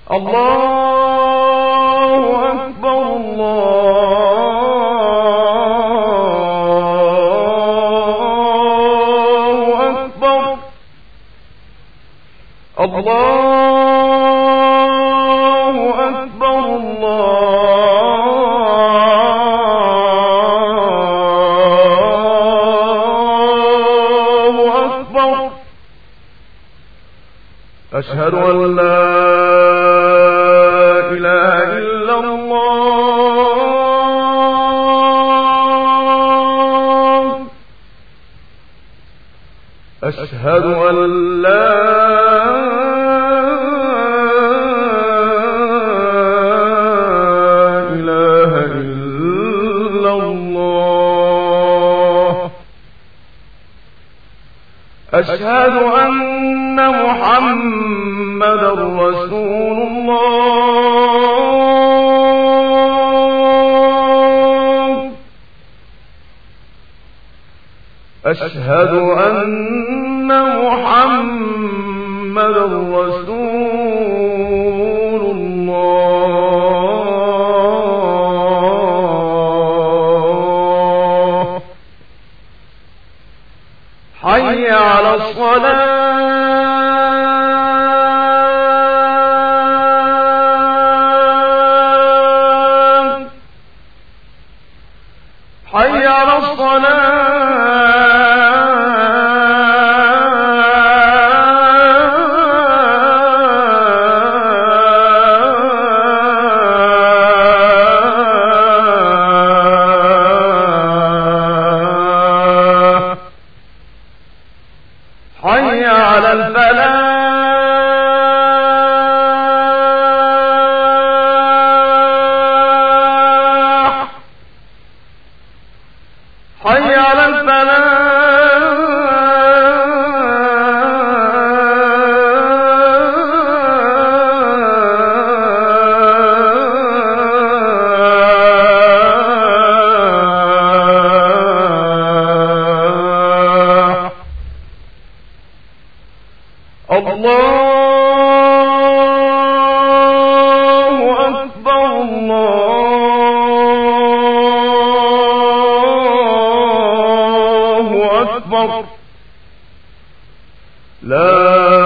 الله أكبر الله أكبر الله أكبر الله أكبر أشهد أن لا إله إلا الله أشهد أن لا إله إلا الله أشهد أن محمدا رسول الله أشهد أن محمدا رسول الله حي على الصلاة حي على الصلاة حي على الفلاح حي على الفلاح الله أكبر الله أكبر لا